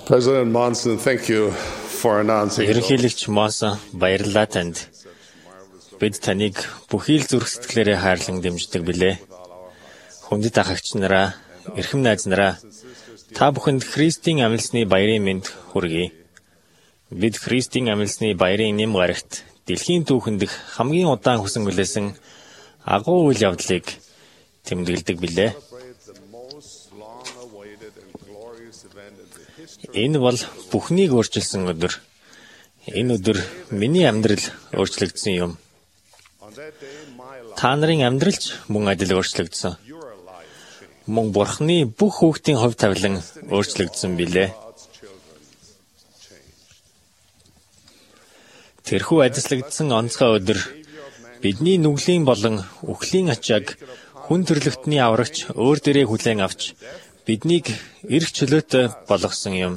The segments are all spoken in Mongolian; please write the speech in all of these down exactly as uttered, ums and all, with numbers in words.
President Monson, thank you for announcing. Ерөнхийлөгч Монсон, баярлалаа танд. Бид таныг бүхий л зүрх сэтгэлээрээ хайрлан дэмждэг билээ. Хүндэт ах эгч нараа, эрхэм найз нараа, та бүхэнд Христийн амлсны баярын мэнд хүргэе. Бид Христийн амлсны баярын нэм гарагт дэлхийн түүхэн дэх хамгийн удаан хүсэн хүлээсэн агуу үйл явдлыг тэмдэглэдэг билээ. Энэ бол бүхнийг өөрчилсөн өдөр. Энэ өдөр миний амьдрал өөрчлөгдсөн юм. Та нарын амьдралч мөн адил өөрчлөгдсөн. Мөн Бурхны бүх хүүхдийн хувь тавилан өөрчлөгдсөн билээ. Тэрхүү адислагдсан онцгой өдөр бидний нүглийн болон үхлийн ачааг хүн төрлөختний аврагч өөр дээрээ хүлээн авч биднийг эрх чөлөөтэй болгосон юм.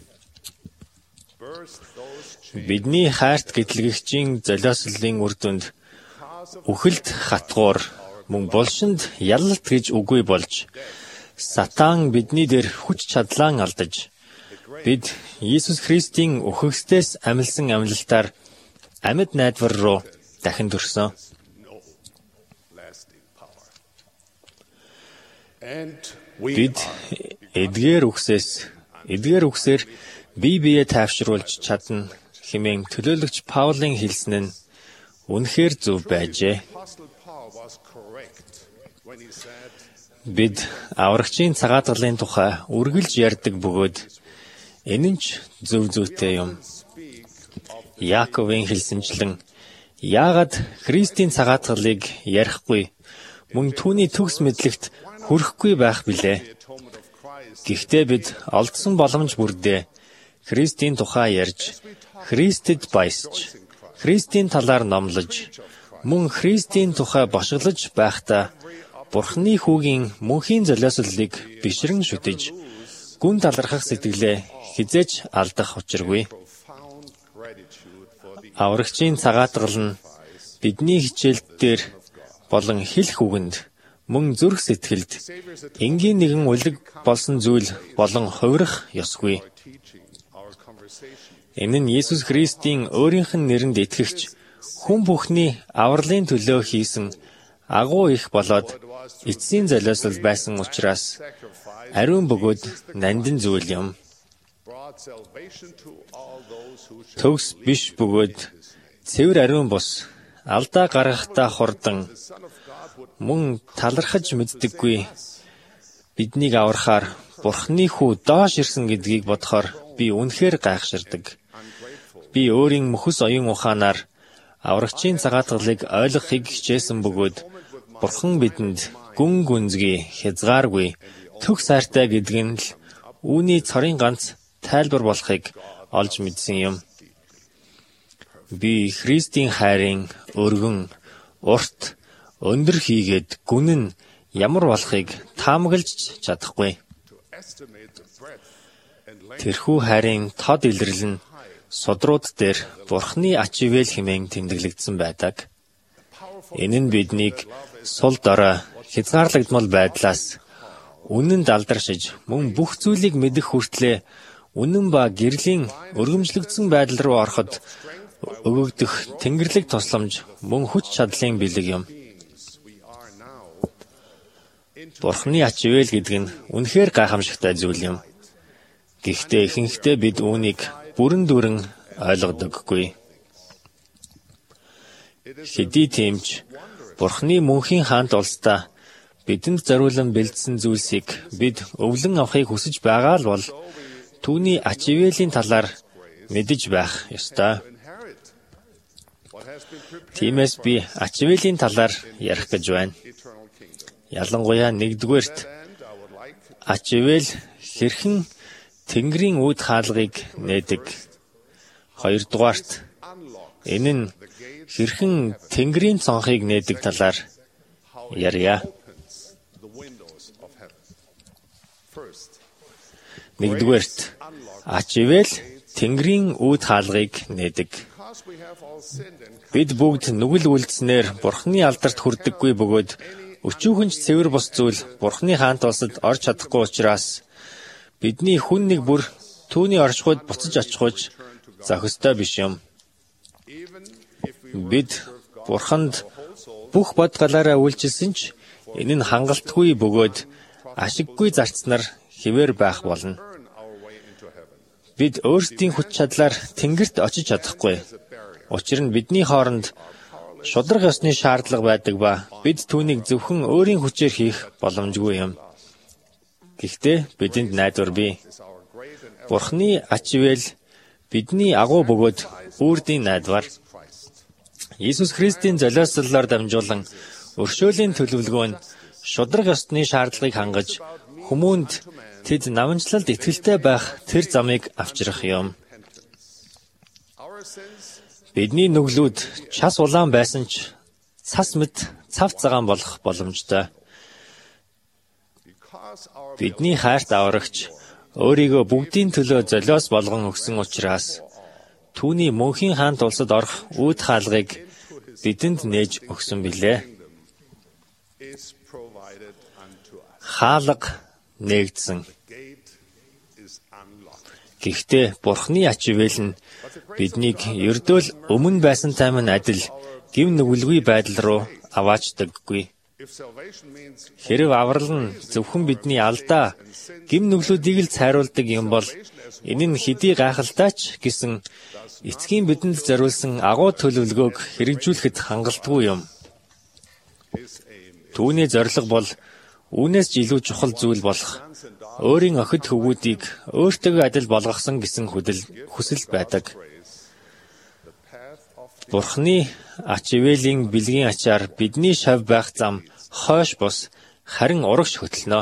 Бидний хайрт гэтлэгчийн золиослолын үр дүнд үхэлд хатгуур мөн булшинд ялалт гэж үгүй болж Сатан бидний дээр хүч чадлаан алдаж бид Иесус Христийн үхэгсдээс амилсан амлалтаар амьд найдвар руу дахин төрсөн. Бид эдгээр үхсээс эдгээр үхсээр бие биеэ тайвшруулж чадна хэмээн төлөөлөгч Паулын хэлсэн нь үнэхээр зөв байжээ. Бид аврагчийн цагаатгалын тухай үргэлж ярьдаг бөгөөд энэ нь ч зөв зүйтэй юм. Яаковын хэлсэнчлэн яагаад Христийн цагаатгалыг ярихгүй мөн түүний төгс мэдлэгт хүрэхгүй байх билээ. Гэхдээ бид олдсон боломж бүрдээ Христийн тухай ярьж, Христэд баясч, Христийн талаар номлож, мөн Христийн тухай бошиглож байхдаа Бурхны хүүгийн мөнхийн золиослолыг бишрэн шүтэж, гүн талархах сэтгэлээ хизээж алдах учиргүй. Аврагчийн цагаатгал нь бидний хичээлдээр болон хэлэх үгэнд мөн зүрх сэтгэлд энгийн нэгэн үлэг болсон зүйл болон хувирах ёсгүй. Энэ нь Иесус Христийн өөрийнх нь нэрэнд итгэгч хүн бүхний авралын төлөө хийсэн агуу их болоод эцсийн золиослол байсан учраас ариун бөгөөд нандин зүйл юм. Төгс биш бөгөөд цэвэр ариун бус алдаа гаргахтаа хурдан мөн талархаж мэддэггүй биднийг аврахаар Бурхны хүү доош ирсэн гэдгийг бодохоор би үнэхээр гайхширдаг. Би өөрийн мөхөс оюун ухаанаар аврагчийн цагаатгалыг ойлгохыг хичээсэн бөгөөд Бурхан бидэнд гүн гүнзгий хязгааргүй төх сайртай гэдэг нь л үүний цорын ганц тайлбар болохыг олж мэдсэн юм. Би Христийн хайрын өргөн, урт, өндөр хийгээд гүн нь ямар болохыг таамаглаж чадахгүй. Тэрхүү хайрын тод илрэл нь судрууд дээр Бурхны ач ивэл хэмээн тэмдэглэгдсэн байдаг. Энэ нь биднийг сул дорой хязгаарлагдмал байдлаас үнэнд алдаршиж мөн бүх зүйлийг мэдэх хүртлээр үнэн ба гэрлийн өргөмжлөгдсөн байдал руу ороход өгөгдөх тэнгэрлэг тусламж мөн хүч чадлын бэлэг юм. Бурхны ач ивэл гэдэг нь үнэхээр гайхамшигтай зүйл юм. Гэхдээ ихэнхдээ бид үүнийг бүрэн дүрэн ойлгодоггүй. Хэдий тиймч Бурхны мөнхийн хаант улсдаа бидэнд зориулан бэлдсэн зүйлсийг бид өвлөн авахыг хүсэж байгаа л бол түүний ач ивэл-ийн талаар мэдэж байх ёстой. Тиймээс би ач ивэл-ийн талаар ярих гэж байна. Ялангуяа нэгдүгээрт ач ивэл хэрхэн Тэнгэрийн үүд хаалгыг нээдэг. Хоёрдугаарт энэ нь хэрхэн Тэнгэрийн цонхыг нээдэг талаар ярья. Нэгдүгээрт ач ивэл Тэнгэрийн үүд хаалгыг нээдэг. Бид бүгд нүгэл үлдснээр Бурхны алдарт хүрдэггүй бөгөөд өчүүхэнч цэвэр бус зүйл Бурхны хаант улсад орж чадахгүй учраас бидний хүн нэг бүр түүний оршихуйд буцаж очихуйч зохистой биш юм. Бид Бурханд бүх бод галаараа үйлчилсэн ч энэ нь хангалтгүй бөгөөд ашиггүй зарцнаар хэвээр байх болно. Бид өөрсдийн хүч чадлаар Тэнгэрт очиж чадахгүй. Учир нь бидний хооронд шударга ёсны шаардлага байдаг ба бид түүнийг зөвхөн өөрийн хүчээр хийх боломжгүй юм. Гэхдээ бидэнд найдвар бий. Бурхны ач ивэл бидний агуу бөгөөд үрдийн найдвар. Иесус Христийн золиослолоор дамжуулан өршөөлийн төлөвлөгөө нь шударга ёсны шаардлагыг хангаж хүмүүнд тэд намжлалд итгэлтэй байх тэр замыг авчрах юм. Бидний нүглүүд час улаан байсан ч цас мэт цав цагаан болох боломжтой. Бидний хайрт аврагч өөрийгөө бүгдийн төлөө золиос болгон өгсөн учраас түүний мөнхийн хаант улсад орох үүд хаалгыг бидэнд нээж өгсөн билээ. Хаалга нээгдсэн. Гэхдээ Бурхны ач ивэл нь биднийг ердөөл өмнө байсантай мань адил гим нүгэлгүй байдал руу аваачдаггүй. Хэрв аврал нь зөвхөн бидний алдаа гим нүглүүдийг л цайруулдаг юм бол энэ нь хэдий гайхалтайч гэсэн эцгийн бидэнд зориулсан агуу төлөвлөгөөг хэрэгжүүлэхэд хангалтгүй юм. Түүний зорилго бол үүнээс ч илүү чухал зүйл болох өөрийн охид хөвгүүдийг өөртөө адил болгосон гэсэн хүсэл байдаг. Бурхны ач ивэл бэлгийн ачаар бидний шав байх зам хойш бус харин урагш хөтлөнө.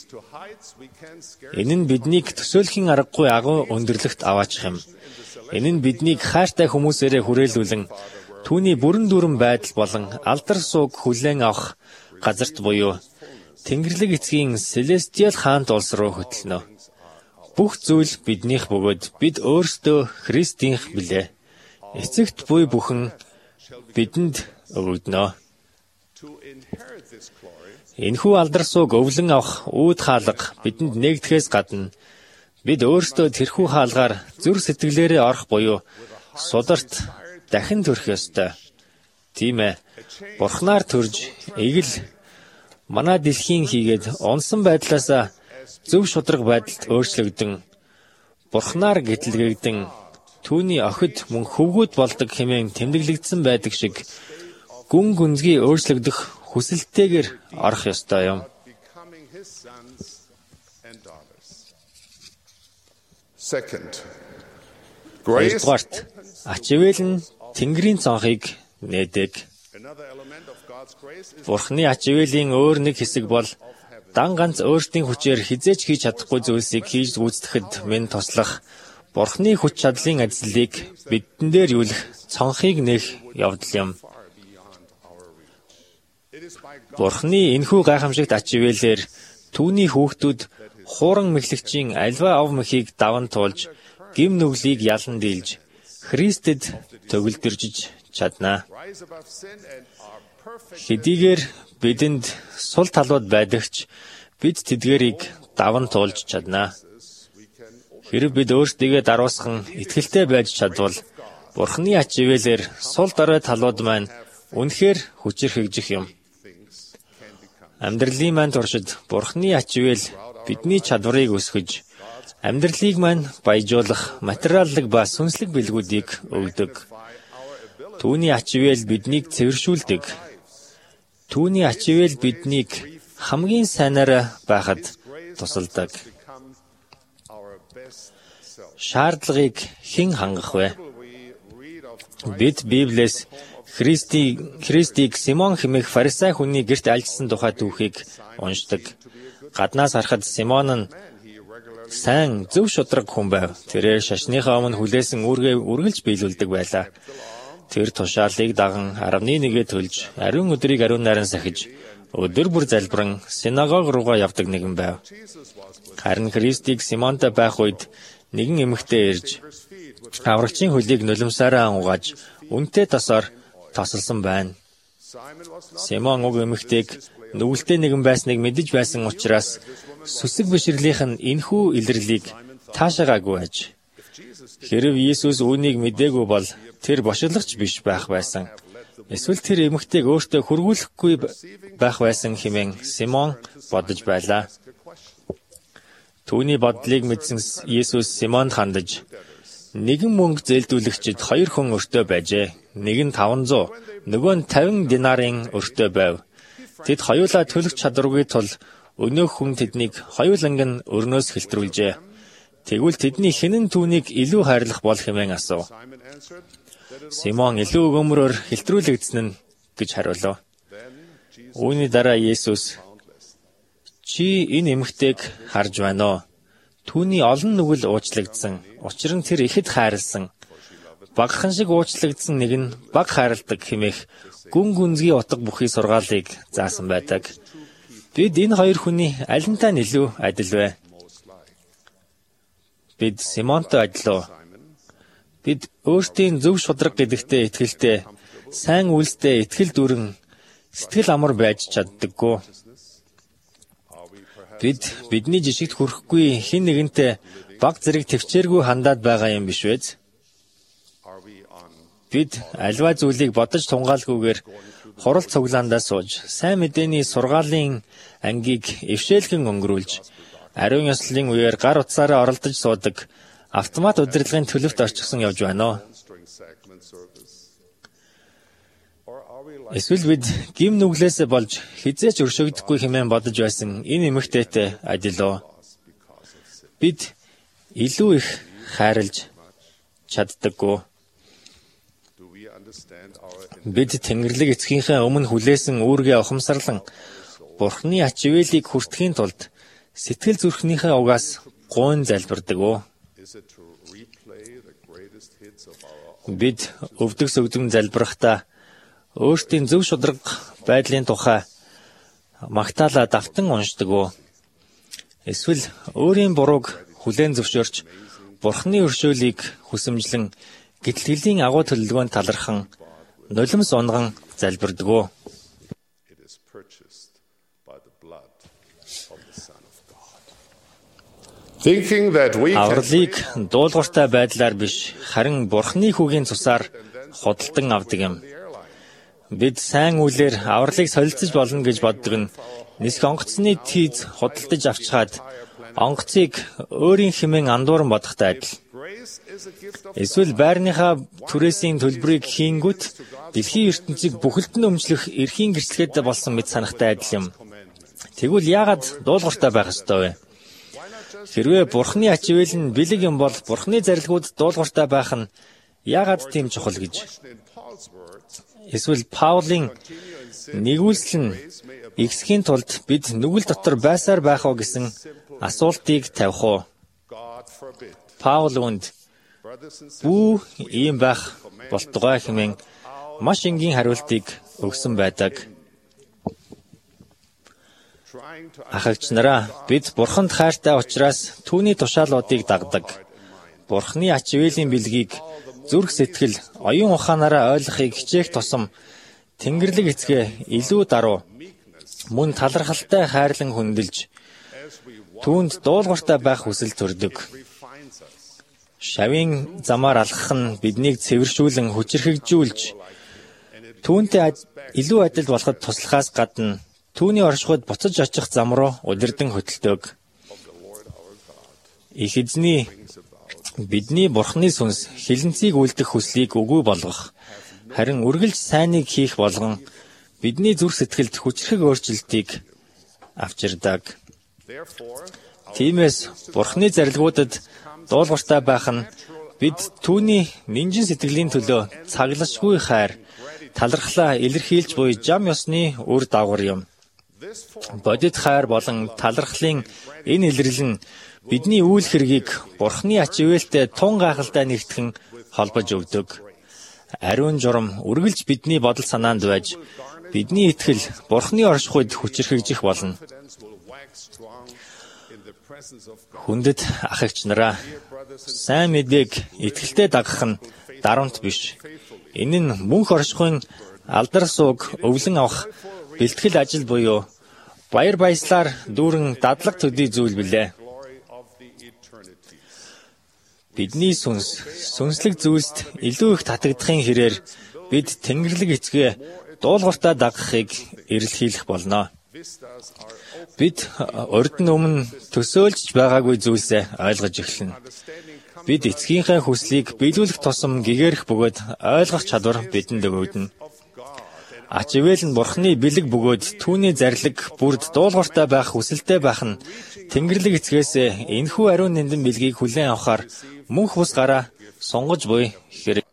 Энэ нь биднийг төсөөлхийн аргагүй агуу өндөрлөгт аваачих юм. Энэ нь биднийг хайртай хүмүүсээрээ хүрээлүүлэн түүний бүрэн дүрэн байдал болон алдар сууг хүлээн авах газарт буюу Тэнгэрлэг эцгийн Celestial хаант улс руу хөтлөнө. Бүх зүйл биднийх бөгөөд бид өөрсдөө Христийнх билээ. Эцэгт буй бүхэн бидэнд өгөгдөнө. Энэхүү алдар сууг өвлөн авах үүд хаалга бидэнд нээгдэхээс гадна бид өөрсдөө тэрхүү хаалгаар зүр сэтгэлээрээ орох буюу сударт дахин төрөх ёстой. Тийм ээ. Бурхнаар төрж эгэл манай дэлхийн хийгээд унсан байдлаасаа зөв шударга байдалд өөрчлөгдөн Бурхнаар гэтлэгдэн түүний охид мөн хөвгүүд болдог хэмээн тэмдэглэгдсэн байдаг шиг гүн гүнзгий өөрчлөгдөх хүсэлтэйгээр орох ёстой юм. Хоёрдугаарт ач ивэл нь Тэнгэрийн цонхыг нээдэг. Бурхны ач ивэл-ийн өөр нэг хэсэг бол дан ганц өөрсдийн хүчээр хизээж хийж чадахгүй зүйлсийг хийж гүйцэтгэхэд мэн туслах Бурхны хүч чадлын ажлыг бидэн дээр юулах цонхыг нээх явдал юм. Бурхны энэхүү гайхамшигт ач ивэлээр түүний хүүхдүүд хууран мэхлэгчийн альва ов мэхийг даван туулж гим нүглийг ялан дийлж Христэд төгөлдөржиж чадна. Хэдийгээр бидэнд сул талууд байдаг ч бид тэдгээрийг даван туулж чадна. Хэрэг бид өөрсдийгөө даруусхан итгэлтэй байж чадвал Бурхны ач ивэлээр сул дорой талууд маань үнэхээр хүчирхэгжих юм. Амьдралын маань туршид Бурхны ач ивэл бидний чадварыг өсгөж, амьдралыг маань баяжуулах материаллык ба сүнслэг бэлгүүдийг өгдөг. Түүний ач ивэл биднийг цэвэршүүлдэг. Түүний ач ивэл биднийг хамгийн сайнаараа байхад тусалдаг. Шаардлагыг хэн хангах вэ? Бид Библиэс Христийг Христийг Симон хэмээх фарисей хүний гэрт альжсан тухай түүхийг уншдаг. Гаднаас харахад Симон нь сайн зөв шударга хүн байв. Тэрээр шашныхаа өмнө хүлээсэн үүргээ үргэлж биелүүлдэг байлаа. Тэр тушаалыг даган арваны нэгэ төлж, ариун өдрийг ариун найран сахиж, өдөр бүр залбиран синагог руугаа явдаг нэгэн байв. Харин Христийг Симонтой байх үед нэгэн эмэгтэй ирж аврагчийн хөлийг нулимсаараа угааж, үнэтэй тосоор тосолсон байна. Симон уг эмэгтэйг нүгэлтэй нэгэн байсныг мэдэж байсан учраас сүсэг бишрлийнх нь энэхүү илэрлийг таашаагаагүй аж. Хэрв Иесус үүнийг мэдээгүй бол тэр бошиглагч биш байх байсан. Эсвэл тэр эмэгтэйг өөртөө хургуулахгүй байх байсан хэмээн Симон бодож байлаа. Түүний бодлыг мэдсэн Иесус Симонд хандаж, нэгэн мөнгө зээлдүүлэгчид хоёр хүн өртөө байжээ. Нэг нь таван зуун, нөгөө нь тавин динарын өртөө байв. Тэд хоёулаа төлөх чадваргүй тул өнөөх хүн тэднийг хоёуланг нь өрнөөс хэлтрүүлжээ. Тэгвэл тэдний хэн нь түүнийг илүү хайрлах бол хэмээн асуув. Симон илүү өгөөмрөөр хэлтрүүлэгдсэн нь гэж хариулав. Үүний дараа Иесус, чи энэ эмэгтэйг харж байна уу? Түүний олон нүгэл уучлагдсан. Учир нь тэр ихэд хайрлсан. Багахан шиг уучлагдсан нэг нь баг хайрладаг хэмээх гүн гүнзгий утга бүхий сургаалыг заасан байдаг. Бид энэ хоёр хүний алинтай нь илүү адил вэ? Бид Симонтой адил уу? Бид өөртөө зөв шударга гэдэгтээ итгэлтэй, сайн үйлстэй итгэл дүрэн, сэтгэл амар байж чаддаггүй. Бид бидний жишгт хүрэхгүй хэн нэгэнтэй баг зэрэг төвчээргүй хандаад байгаа юм биш үү? Бид альва зүйлийг бодож тунгаалгүйгээр хурал цуглаандаа сууж, сайн мэдээний сургаалын ангийг эвшээлхэн өнгөрүүлж, ариун ёслолын үеэр гар утсаараа оролдож суудаг автомат удирдлагын төлөвт орчихсон явж байна уу? Эсвэл бид гим нүглээсээ болж хизээч өршөөгдөхгүй хэмээн бодож байсан энэ эмэгтэйтэй адил уу? Бид илүү их хайрлаж чаддаггүй. Бид Тэнгэрлэг эцгийнхээ өмнө хүлээсэн үүргээ ухамсарлан Бурхны ач ивэлийг хүртэхийн тулд сэтгэл зүрхнийхээ угаас гуйн залбирдаг уу? Бид өвдөг сөгдөм залбирахдаа өөртөө зөв шударга байдлын тухай магтаалаа давтан уншдаг уу? Эсвэл өөрийн бурууг хүлээн зөвшөөрч Бурхны өршөөлийг хүсэмжлэн гитлгэлийн агуу төлөвлөгөөнд талархан нулимс унган залбирдаг уу? Авралыг дуулууртай байдлаар биш, харин Бурхны хүүгийн цусаар худалдан авдаг юм. Бид сайн үйлээр авралыг солилцож болно гэж боддог нь нисэх онгоцны тийз худалдаж авчгаад онгоцыг өөрийн хэмээн андууран бодохтой адил. Эсвэл байрныхаа түрээсийн төлбөрийг хийнгүүт дэлхийн ертөнцийг бүхэлд нь өмчлөх эрхийн гэрчлэгэд болсон мэт санахтай адил юм. Тэгвэл яагаад дуулууртай байх ёстой вэ? Хэрвээ Бурхны ач ивэл нь бэлэг юм бол Бурхны зарилгууд дуулууртай байх нь яагаад тийм чухал гэж? Эсвэл Паулийн нэгүүлсэл нь ихсхийн тулд бид нүгэл дотор байсаар байх уу гэсэн асуултыг тавих уу? Паул үүнд бүү ийм байх болтугай хэмээн маш энгийн хариултыг өгсөн байдаг. Ахагч нараа, бид Бурханд хайртай учраас түүний тушаалуудыг дагдаг. Бурхны ач ивэлийн бэлгийг зүрх сэтгэл, оюун ухаанаараа ойлгохыг хичээх тусам Тэнгэрлэг эцгээ илүү даруй, мөн талархалтай хайрлан хөндлөж, түүнд дуулууртай байх хүсэл төрдөг. Шавийн замаар алхах нь биднийг цэвэршүүлэн хүчирхэгжүүлж, түүнтэй илүү адил болоход туслахаас гадна түүний оршихуйд буцаж очих зам руу удирдан хөтэлдөг. Их эзний бидний Бурхны сүнс хилэнцгийг үлдэх хүслийг үгүй болгох, харин үргэлж сайныг хийх болгон бидний зүрх сэтгэлд хүчрхэг өөрчлөлтийг авчирдаг. Тиймээс Бурхны зарилгуудад дуулууртай байх нь бид түүний нинжин сэтгэлийн төлөө цаглашгүй хайр, талархлаа илэрхийлж буй зам ёсны үр дагавар юм. Бодит хайр болон талархлын энэ илрэл нь бидний үйл хэргийг Бурхны ач ивэлтэй тун гайхалтай нэгтгэн холбож өгдөг. Ариун журам үргэлж бидний бодол санаанд байж, бидний итгэл Бурхны оршихуйд хүчирхэгжих болно. Хүндэт ахагч нараа, сайн мэдээг итгэлтэй дагах нь дарамт биш. Энэ нь мөнх оршихуйн алдар сууг өвлөн авах бэлтгэл ажил буюу баяр баясгалаар дүүрэн дадлаг төдий зүйл билээ. Бидний сүнс, сүнслэг зүйлсд илүү их татагдахын хэрээр бид Тэнгэрлэг эцгээ дуулууртаа дагахыг эрэлхийлэх болно. Бид урд нь өмнө төсөөлж байгаагүй зүйлсээ ойлгож эхэлнэ. Бид эцгийнхээ хүслийг биелүүлэх тусам гэгэрх бөгөөд ойлгох чадвар бидэнд өгөгдөнө. Ач ивэл нь Бурхны бэлэг бөгөөд түүний зарлиг бүрд дуулууртаа байх хүсэлтэй байх нь Тэнгэрлэг эцгээс энэхүү ариун нэмдэн бэлгийг хүлээн авахар мөнх бус гараа сунгаж буй хэрэг.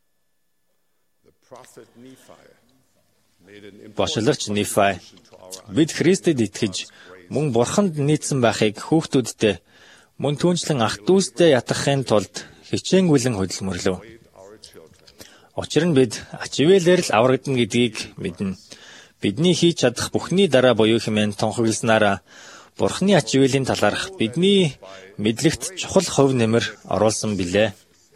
Бошилогч Нефай бид Христэд итгэж мөн Бурханд нийцсэн байхыг хүүхдүүддээ мөн түүнчлэн ах дүүстэй ятгахын тулд хичээнгүйлэн хөдөлмөрлөв. Учир нь бид ач ивэлээр л аврагдана гэдгийг мэднэ. Бидний хийж чадах бүхний дараа буюу хэмээн тунхагласнараа Бурхны ач ивэлийн талаарх бидний мэдлэгт чухал хувь нэмэр оруулсан билээ.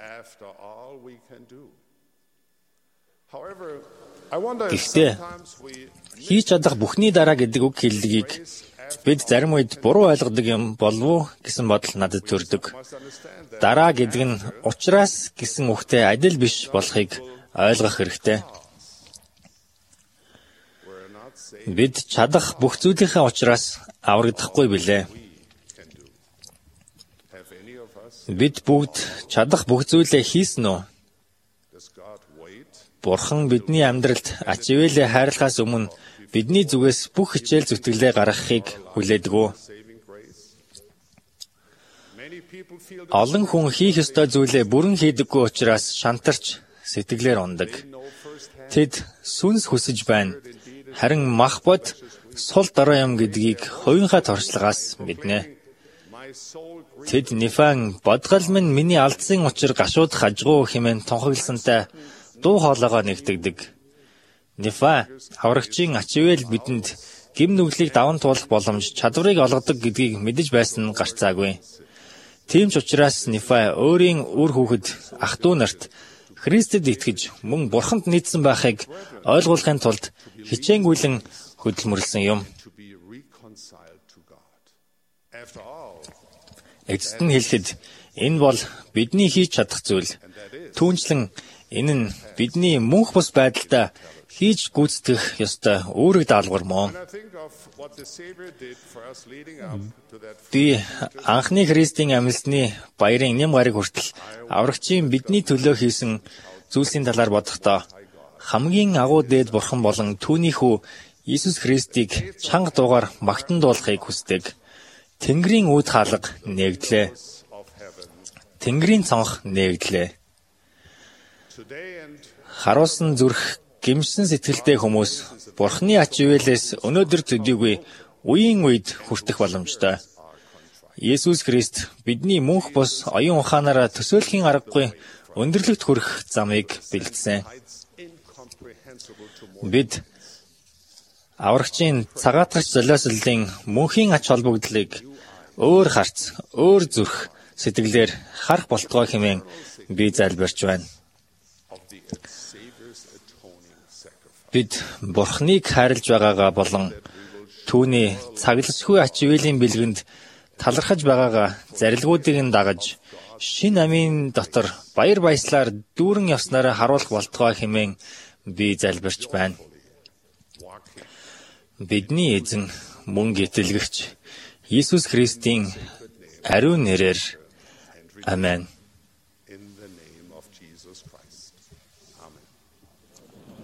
Гэхдээ хийж чадах бүхний дараа гэдэг үг хэллэгийг бид зарим үед буруу ойлгодог юм болов уу гэсэн бодол надад төрдөг. Дараа гэдэг нь учраас гэсэн үгтэй адил биш болохыг ойлгох хэрэгтэй. Бид чадах бүх зүйлийнхээ учраас аврагдахгүй билээ. Бид бүгд чадах бүх зүйлээ хийсэн үү? Бурхан бидний амьдралд ач ивэлээ хайрлахаас өмнө бидний зүгээс бүх хичээл зүтгэлээ гаргахыг хүлээдэг үү? Олон хүн хийх ёстой зүйлээ бүрэн хийдэггүй учраас шантарч сэтгэлээр ундаг. Тэд сүнс хүсэж байна. Харин мах бод сул дорой юм гэдгийг хувийнхаа туршлагаас мэднэ. Тэд Нефан бодгол минь миний алдсан учир гашуудах ажгуу хэмээн тунхагласантай дуу хоолойгоо нэгтгэдэг. Нефа аврагчийн ач ивэл бидэнд гим нүглийг даван туулах боломж чадварыг олгодог гэдгийг мэдэж байсан нь гарцаагүй. Тийм ч учраас Нефа өөрийн үр хүүхэд ах дүү нарт Христэд итгэж мөн Бурханд нийцсэн байхыг ойлгуулахын тулд хичээнгүйлэн хөдөлмөрлсөн юм. Эцэст нь хэлэхэд энэ бол бидний хийж чадах зүйл. Түүнчлэн энэ нь бидний мөнх бус байдалтай хийж гүйцэтгэх ёстой үүрэг даалгавар мөн. Би анхны Христийн амьсны баярын нэм гараг хүртэл аврагчийн бидний төлөө хийсэн зүйлсийн талаар бодохдоо хамгийн агуу дээд Бурхан болон түүний хүү Иесус Христийг чанга дуугаар магтан дуулахыг хүсдэг. Тэнгэрийн үүд хаалга нээгдлээ. Тэнгэрийн цонх нээгдлээ. Харуулсан зүрх гимсэн сэтгэлтэй хүмүүс Бурхны ач ивэлээс өнөөдөр төдийгүй үеийн үед хүртэх боломжтой. Иесус Христ бидний мөнх бус оюун ухаанаараа төсөөлхийн аргагүй өндөрлөгт хүрэх замыг бэлдсэн. Бид аврагчийн цагаатгач золиослолын мөнхийн ач холбогдлыг өөр харц, өөр зүрх сэтгэлээр харах болтгой хэмээн би залбирч байна. Бид Бурхныг хайрлаж байгаагаа болон түүний цагласгүй ач ивэлийн бэлгэнд талархаж байгаагаа зарилгуудыг нь дагаж шин амийн дотор баяр баясгалаар дүүрэн явснараа харуулах болтгой хэмээн би залбирч байна. Бидний эзэн мөн гитэлгэгч Иесус Христийн ариун нэрээр амен.